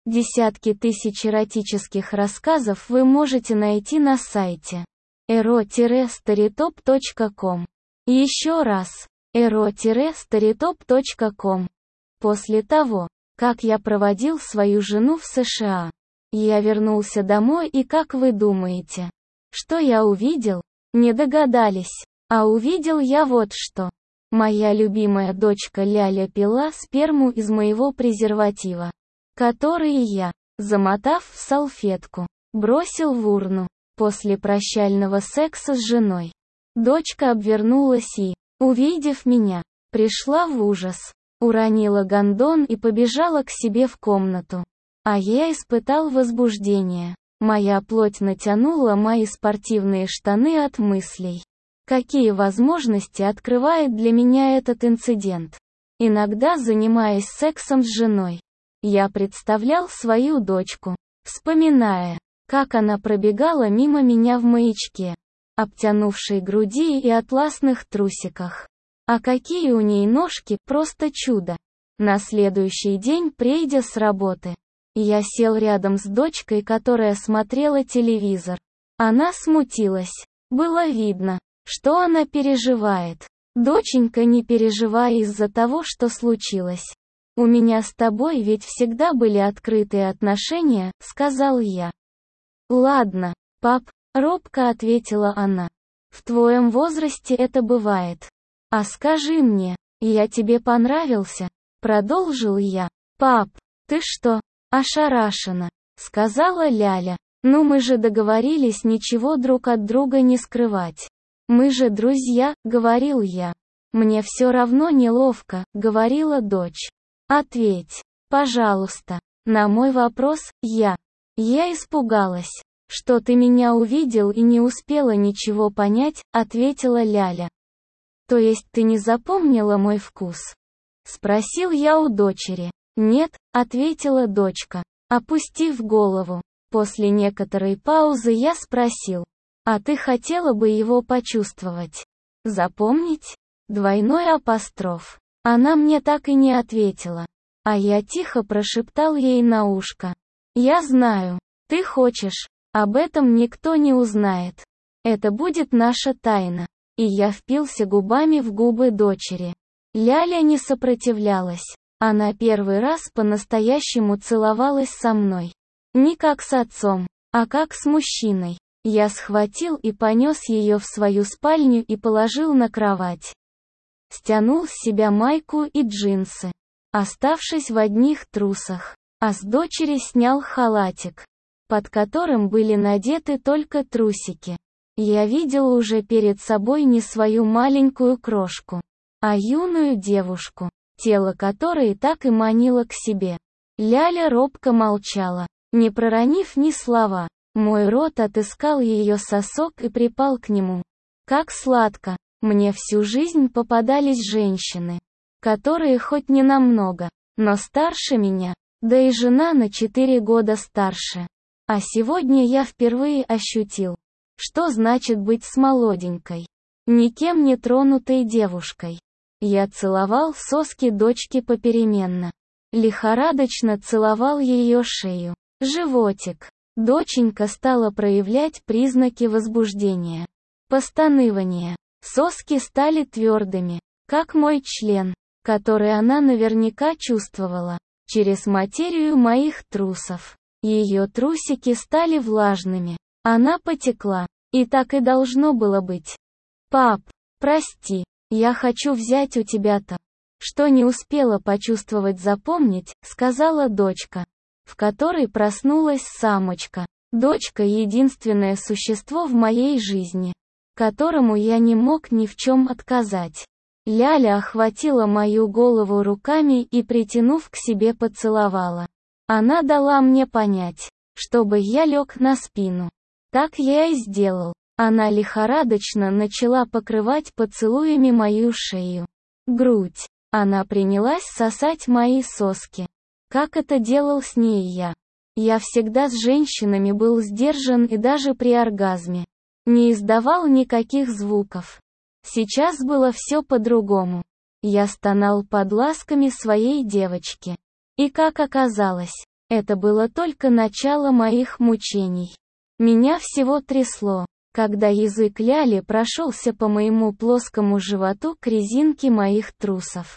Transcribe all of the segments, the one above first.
Десятки тысяч эротических рассказов вы можете найти на сайте ero-storytop.com. Еще раз, ero-storytop.com. После того, как я проводил свою жену в США, я вернулся домой, и как вы думаете, что я увидел? Не догадались. А увидел я вот что. Моя любимая дочка Ляля пила сперму из моего презерватива, который я, замотав в салфетку, бросил в урну после прощального секса с женой. Дочка обвернулась и, увидев меня, пришла в ужас, уронила гондон и побежала к себе в комнату. А я испытал возбуждение. Моя плоть натянула мои спортивные штаны от мыслей. Какие возможности открывает для меня этот инцидент? Иногда, занимаясь сексом с женой, я представлял свою дочку, вспоминая, как она пробегала мимо меня в маячке, обтянувшей груди и атласных трусиках. А какие у ней ножки, просто чудо. На следующий день, придя с работы, я сел рядом с дочкой, которая смотрела телевизор. Она смутилась. Было видно, что она переживает. «Доченька, не переживай из-за того, что случилось. У меня с тобой ведь всегда были открытые отношения», — сказал я. «Ладно, пап», — робко ответила она. «В твоем возрасте это бывает. А скажи мне, я тебе понравился?» — продолжил я. «Пап, ты что, ошарашена?» — сказала Ляля. «Ну мы же договорились ничего друг от друга не скрывать. Мы же друзья», — говорил я. «Мне все равно неловко», — говорила дочь. «Ответь, пожалуйста, на мой вопрос, я». «Я испугалась, что ты меня увидел и не успела ничего понять», — ответила Ляля. «То есть ты не запомнила мой вкус?» — спросил я у дочери. «Нет», — ответила дочка, опустив голову. После некоторой паузы я спросил: «А ты хотела бы его почувствовать? Запомнить?» Двойной апостроф. Она мне так и не ответила. А я тихо прошептал ей на ушко: «Я знаю, ты хочешь, об этом никто не узнает. Это будет наша тайна». И я впился губами в губы дочери. Ляля не сопротивлялась. Она первый раз по-настоящему целовалась со мной. Не как с отцом, а как с мужчиной. Я схватил и понес ее в свою спальню и положил на кровать. Стянул с себя майку и джинсы, оставшись в одних трусах, а с дочери снял халатик, под которым были надеты только трусики. Я видел уже перед собой не свою маленькую крошку, а юную девушку, тело которой так и манило к себе. Ляля робко молчала, не проронив ни слова. Мой рот отыскал ее сосок и припал к нему. Как сладко. Мне всю жизнь попадались женщины, которые хоть не намного, но старше меня, да и жена на 4 года старше. А сегодня я впервые ощутил, что значит быть с молоденькой, никем не тронутой девушкой. Я целовал соски дочки попеременно. Лихорадочно целовал ее шею, животик. Доченька стала проявлять признаки возбуждения. Постанывание. Соски стали твердыми, как мой член, который она наверняка чувствовала, через материю моих трусов. Ее трусики стали влажными. Она потекла. И так и должно было быть. «Пап, прости, я хочу взять у тебя то, что не успела почувствовать, запомнить», — сказала дочка, в которой проснулась самочка. Дочка — единственное существо в моей жизни, которому я не мог ни в чем отказать. Ляля охватила мою голову руками и, притянув к себе, поцеловала. Она дала мне понять, чтобы я лег на спину. Так я и сделал. Она лихорадочно начала покрывать поцелуями мою шею, грудь. Она принялась сосать мои соски, как это делал с ней я. Я всегда с женщинами был сдержан и даже при оргазме не издавал никаких звуков. Сейчас было все по-другому. Я стонал под ласками своей девочки. И как оказалось, Это было только начало моих мучений. Меня всего трясло, когда язык Ляли прошелся по моему плоскому животу к резинке моих трусов.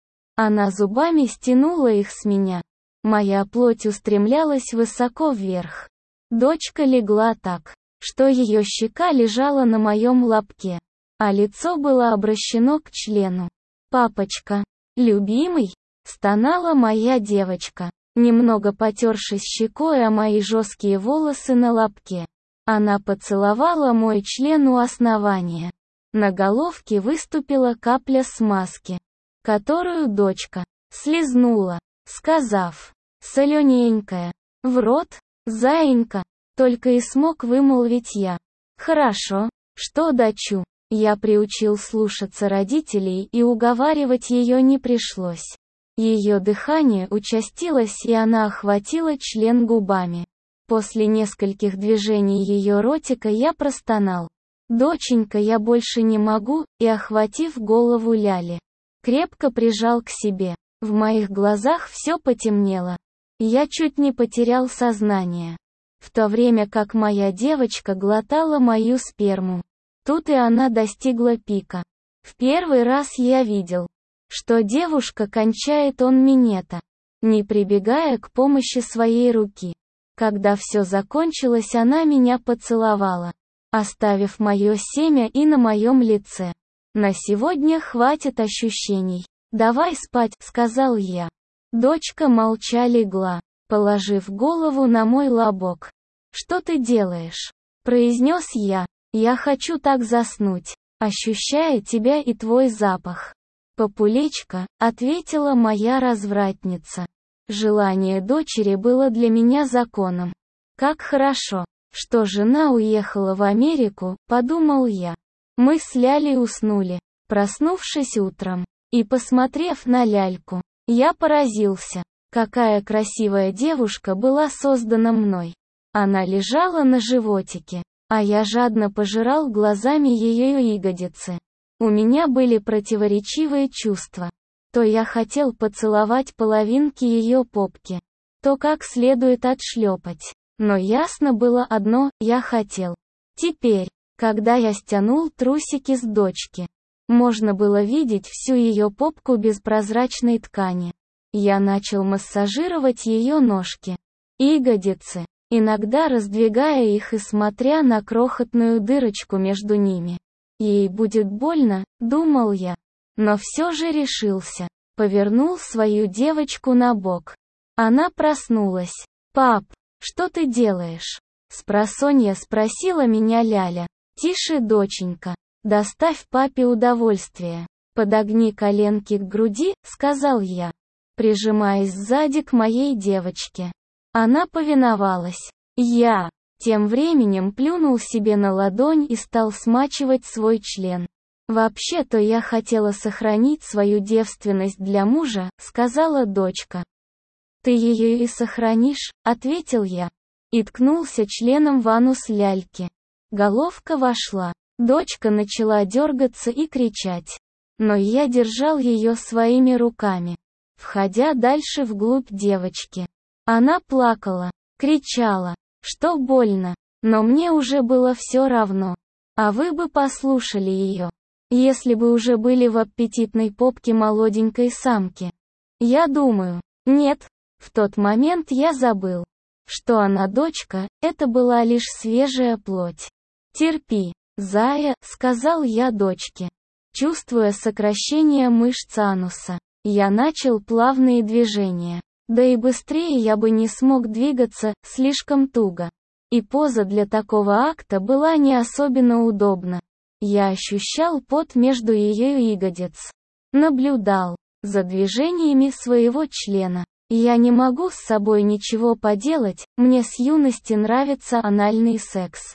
Она зубами стянула их с меня. Моя плоть устремлялась высоко вверх. Дочка легла так, что ее щека лежала на моем лобке, а лицо было обращено к члену. «Папочка, любимый», — стонала моя девочка, немного потершись щекой о мои жесткие волосы на лобке. Она поцеловала мой член у основания. На головке выступила капля смазки, которую дочка слизнула, сказав: «Солененькая, в рот, заинька», только и смог вымолвить я. Хорошо, что дочу я приучил слушаться родителей, и уговаривать ее не пришлось. Ее дыхание участилось, и она охватила член губами. После нескольких движений ее ротика я простонал: «Доченька, я больше не могу», и, охватив голову Ляли, крепко прижал к себе. В моих глазах все потемнело. Я чуть не потерял сознание, в то время как моя девочка глотала мою сперму. Тут и она достигла пика. В первый раз я видел, что девушка кончает он минета, не прибегая к помощи своей руки. Когда все закончилось, она меня поцеловала, оставив мое семя и на моем лице. «На сегодня хватит ощущений. Давай спать», — сказал я. Дочка молча легла, положив голову на мой лобок. «Что ты делаешь?» — произнес я. «Я хочу так заснуть, ощущая тебя и твой запах». «Папулечка», — ответила моя развратница. Желание дочери было для меня законом. Как хорошо, что жена уехала в Америку, подумал я. Мы с Лялей уснули. Проснувшись утром и посмотрев на Ляльку, я поразился, какая красивая девушка была создана мной. Она лежала на животике, а я жадно пожирал глазами ее ягодицы. У меня были противоречивые чувства. То я хотел поцеловать половинки ее попки, то как следует отшлепать. Но ясно было одно: я хотел. Теперь, когда я стянул трусики с дочки, можно было видеть всю ее попку без прозрачной ткани. Я начал массажировать ее ножки, ягодицы, иногда раздвигая их и смотря на крохотную дырочку между ними. Ей будет больно, думал я. Но все же решился. Повернул свою девочку на бок. Она проснулась. «Пап, что ты делаешь?» Спросонья спросила меня Ляля. «Тише, доченька. Доставь папе удовольствие. Подогни коленки к груди», — сказал я, прижимаясь сзади к моей девочке. Она повиновалась. Я тем временем плюнул себе на ладонь и стал смачивать свой член. «Вообще-то я хотела сохранить свою девственность для мужа», — сказала дочка. «Ты ее и сохранишь», — ответил я. И ткнулся членом в анус Ляльки. Головка вошла. Дочка начала дергаться и кричать. Но я держал ее своими руками, входя дальше вглубь девочки. Она плакала, кричала, что больно, но мне уже было все равно. А вы бы послушали ее, если бы уже были в аппетитной попке молоденькой самки. Я думаю, нет, в тот момент я забыл, что она дочка, это была лишь свежая плоть. «Терпи, зая», — сказал я дочке. Чувствуя сокращение мышц ануса, я начал плавные движения. Да и быстрее я бы не смог двигаться, слишком туго. И поза для такого акта была не особенно удобна. Я ощущал пот между ее ягодиц. Наблюдал за движениями своего члена. Я не могу с собой ничего поделать, мне с юности нравится анальный секс.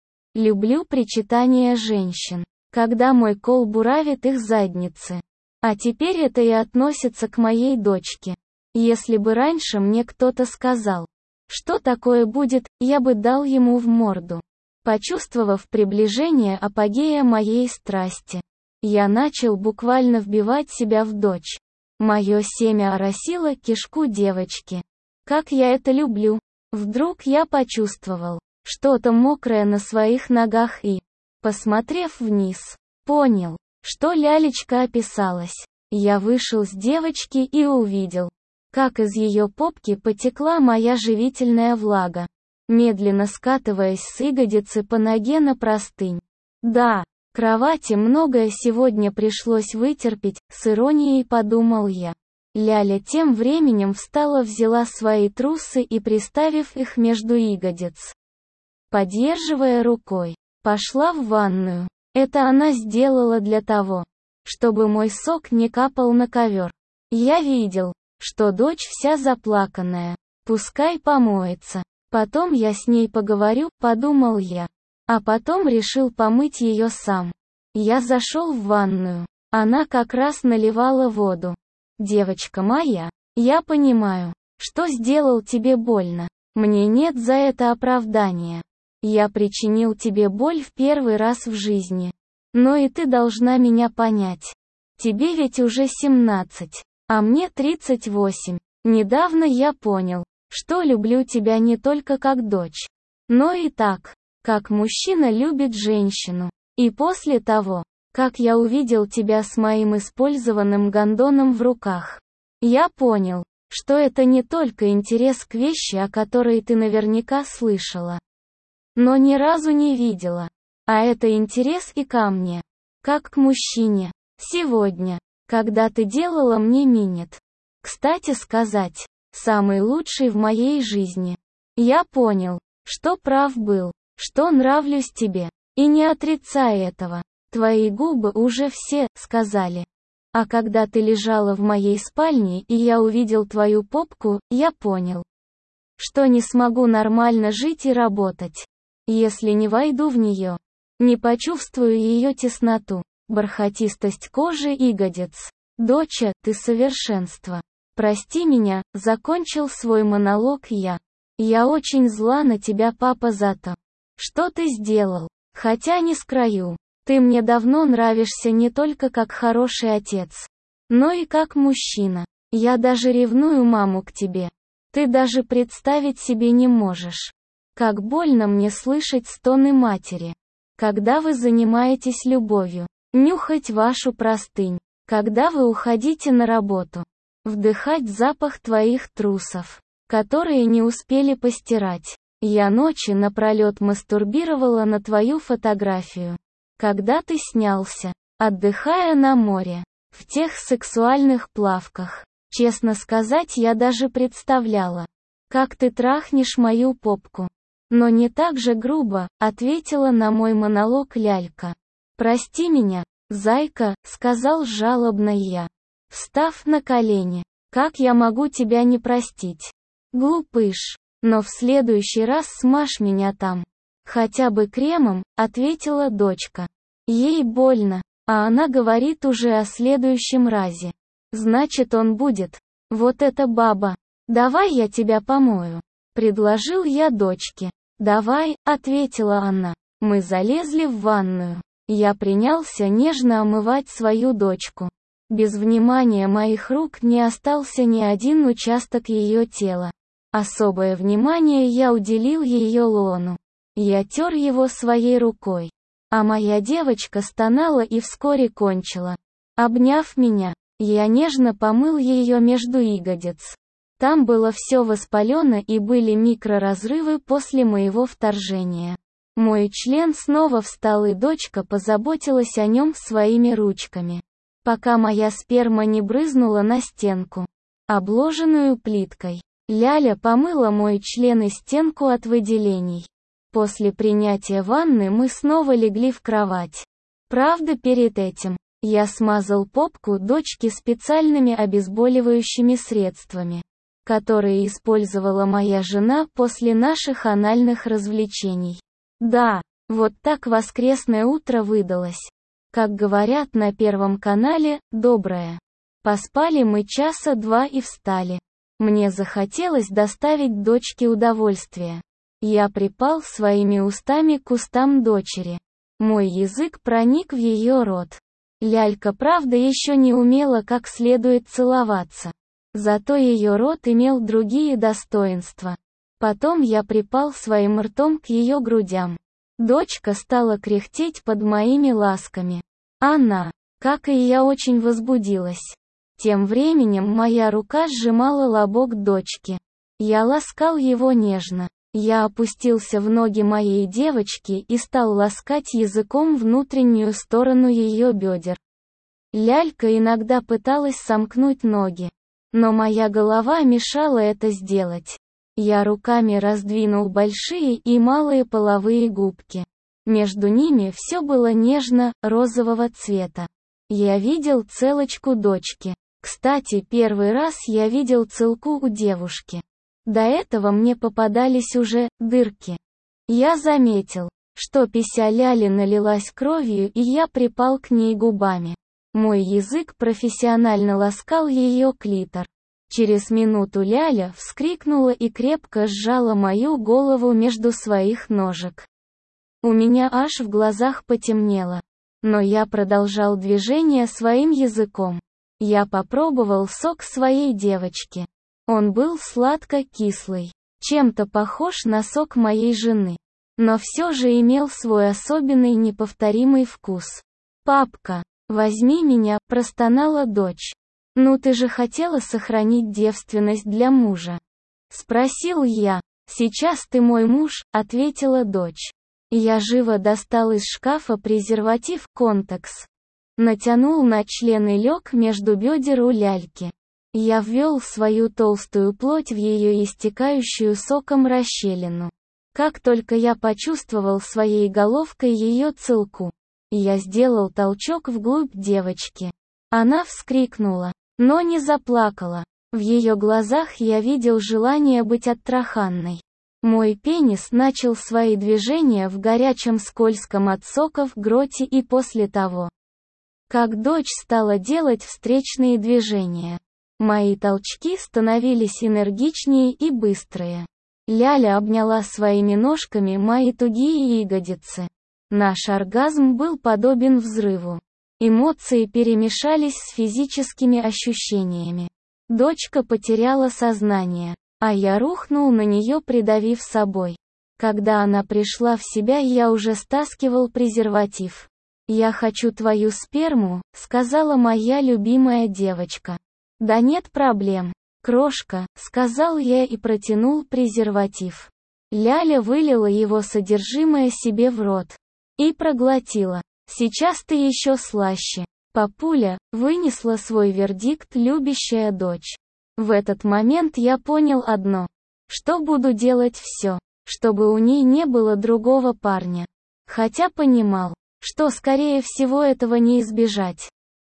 Люблю причитания женщин, когда мой кол буравит их задницы. А теперь это и относится к моей дочке. Если бы раньше мне кто-то сказал, что такое будет, я бы дал ему в морду. Почувствовав приближение апогея моей страсти, я начал буквально вбивать себя в дочь. Мое семя оросило кишку девочки. Как я это люблю. Вдруг я почувствовал что-то мокрое на своих ногах и, посмотрев вниз, понял, что лялечка описалась. Я вышел с девочки и увидел, как из ее попки потекла моя живительная влага, медленно скатываясь с ягодицы по ноге на простынь. Да, кровати многое сегодня пришлось вытерпеть, с иронией подумал я. Ляля тем временем встала, взяла свои трусы и, приставив их между ягодиц, поддерживая рукой, пошла в ванную. Это она сделала для того, чтобы мой сок не капал на ковер. Я видел, что дочь вся заплаканная. Пускай помоется. Потом я с ней поговорю, подумал я. А потом решил помыть ее сам. Я зашел в ванную. Она как раз наливала воду. Девочка моя, я понимаю, что сделал тебе больно. Мне нет за это оправдания. Я причинил тебе боль в первый раз в жизни. Но и ты должна меня понять. Тебе ведь уже 17, а мне 38. Недавно я понял, что люблю тебя не только как дочь, но и так, как мужчина любит женщину. И после того, как я увидел тебя с моим использованным гондоном в руках, я понял, что это не только интерес к вещи, о которой ты наверняка слышала, но ни разу не видела, а это интерес и ко мне, как к мужчине. Сегодня, когда ты делала мне минет, кстати сказать, самый лучший в моей жизни, я понял, что прав был, что нравлюсь тебе, и не отрицай этого. Твои губы уже все сказали. А когда ты лежала в моей спальне и я увидел твою попку, я понял, что не смогу нормально жить и работать, если не войду в нее, не почувствую ее тесноту, бархатистость кожи и ягодиц. Доча, ты совершенство. Прости меня, закончил свой монолог я. Я очень зла на тебя, папа, за то, что ты сделал. Хотя не скрою, ты мне давно нравишься не только как хороший отец, но и как мужчина. Я даже ревную маму к тебе. Ты даже представить себе не можешь, как больно мне слышать стоны матери, когда вы занимаетесь любовью, нюхать вашу простынь, когда вы уходите на работу, вдыхать запах твоих трусов, которые не успели постирать. Я ночи напролет мастурбировала на твою фотографию, когда ты снялся, отдыхая на море, в тех сексуальных плавках. Честно сказать, я даже представляла, как ты трахнешь мою попку. Но не так же грубо, ответила на мой монолог лялька. Прости меня, зайка, сказал жалобно я, встав на колени. Как я могу тебя не простить? Глупыш. Но в следующий раз смажь меня там. Хотя бы кремом, ответила дочка. Ей больно, а она говорит уже о следующем разе. Значит, он будет. Вот эта баба. Давай я тебя помою, предложил я дочке. Давай, ответила она. Мы залезли в ванную. Я принялся нежно омывать свою дочку. Без внимания моих рук не остался ни один участок ее тела. Особое внимание я уделил ее лону. Я тер его своей рукой. А моя девочка стонала и вскоре кончила. Обняв меня, я нежно помыл ее между ягодиц. Там было все воспалено и были микроразрывы после моего вторжения. Мой член снова встал и дочка позаботилась о нем своими ручками. Пока моя сперма не брызнула на стенку, обложенную плиткой. Ляля помыла мой член и стенку от выделений. После принятия ванны мы снова легли в кровать. Правда, перед этим я смазал попку дочки специальными обезболивающими средствами, которые использовала моя жена после наших анальных развлечений. Да, вот так воскресное утро выдалось. Как говорят на Первом канале, доброе. Поспали мы часа два и встали. Мне захотелось доставить дочке удовольствие. Я припал своими устами к устам дочери. Мой язык проник в ее рот. Лялька, правда, еще не умела как следует целоваться. Зато ее рот имел другие достоинства. Потом я припал своим ртом к ее грудям. Дочка стала кряхтеть под моими ласками. Она, как и я, очень возбудилась. Тем временем моя рука сжимала лобок дочки. Я ласкал его нежно. Я опустился в ноги моей девочки и стал ласкать языком внутреннюю сторону ее бедер. Лялька иногда пыталась сомкнуть ноги, но моя голова мешала это сделать. Я руками раздвинул большие и малые половые губки. Между ними все было нежно, розового цвета. Я видел целочку дочки. Кстати, первый раз я видел целку у девушки. До этого мне попадались уже дырки. Я заметил, что пися Ляли налилась кровью, и я припал к ней губами. Мой язык профессионально ласкал ее клитор. Через минуту Ляля вскрикнула и крепко сжала мою голову между своих ножек. У меня аж в глазах потемнело. Но я продолжал движение своим языком. Я попробовал сок своей девочки. Он был сладко-кислый, чем-то похож на сок моей жены. Но все же имел свой особенный неповторимый вкус. «Папка, возьми меня», — простонала дочь. «Ну ты же хотела сохранить девственность для мужа?» — спросил я. «Сейчас ты мой муж», — ответила дочь. Я живо достал из шкафа презерватив «Контекс». Натянул на член и лег между бедер у ляльки. Я ввел свою толстую плоть в ее истекающую соком расщелину. Как только я почувствовал своей головкой ее целку, я сделал толчок вглубь девочки. Она вскрикнула, но не заплакала. В ее глазах я видел желание быть оттраханной. Мой пенис начал свои движения в горячем скользком от соков гроте, и после того, как дочь стала делать встречные движения, мои толчки становились энергичнее и быстрые. Ляля обняла своими ножками мои тугие ягодицы. Наш оргазм был подобен взрыву. Эмоции перемешались с физическими ощущениями. Дочка потеряла сознание, а я рухнул на нее, придавив собой. Когда она пришла в себя, я уже стаскивал презерватив. «Я хочу твою сперму», — сказала моя любимая девочка. «Да нет проблем, крошка», — сказал я и протянул презерватив. Ляля вылила его содержимое себе в рот и проглотила. «Сейчас ты еще слаще, папуля», — вынесла свой вердикт любящая дочь. В этот момент я понял одно: что буду делать все, чтобы у ней не было другого парня. Хотя понимал, что скорее всего этого не избежать.